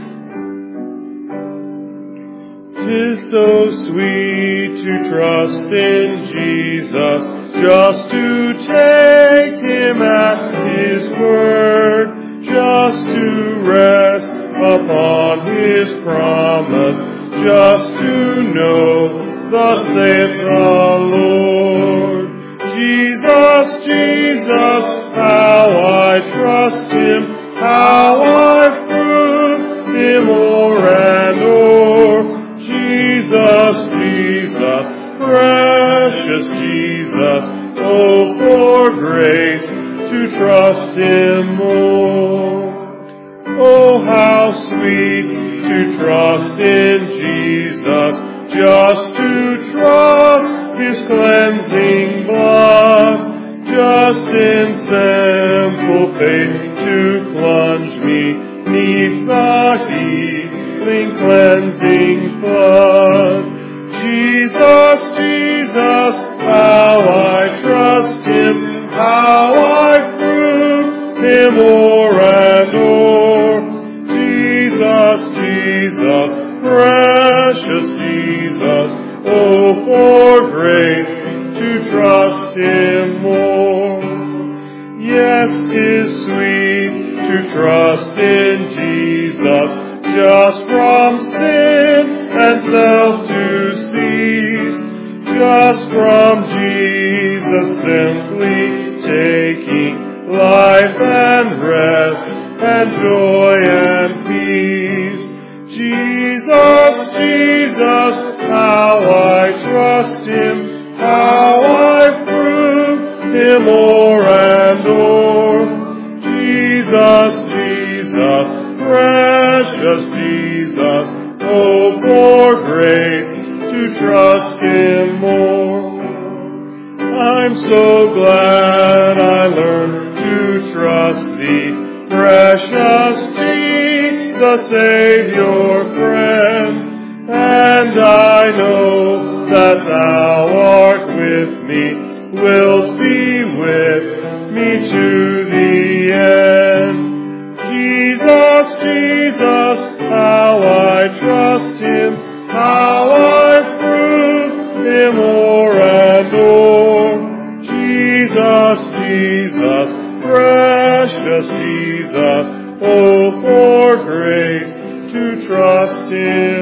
'Tis so sweet to trust in Jesus, just to take Him at His word, just to rest upon His promise, just to know, thus saith the Lord. Jesus, Jesus, how I trust Him, how I've proved Him o'er and o'er. Jesus, Jesus, precious Jesus, oh, for grace to trust Him more. Oh, how sweet to trust in Jesus, just to trust His cleansing blood, just in simple faith to plunge me neath the healing cleansing flood. Jesus, Jesus, how I trust Him, how I prove Him o'er and o'er. Jesus, Jesus, precious Jesus, oh, for grace to trust Him more. Yes, 'tis sweet to trust in Jesus, just from sin and self to cease, Trust from Jesus, simply taking life and rest and joy and peace. Jesus, Jesus, how I trust Him, how I prove Him o'er and o'er. Jesus, Jesus, precious Jesus, oh, for grace to trust Him more. I'm so glad I learned to trust Thee, precious Jesus, Savior, friend. And I know that Thou art with me, wilt be with me to the end. Jesus, Jesus, how I trust Him, how I prove Him o'er and o'er. Jesus, Jesus, precious Jesus, oh, for grace to trust Him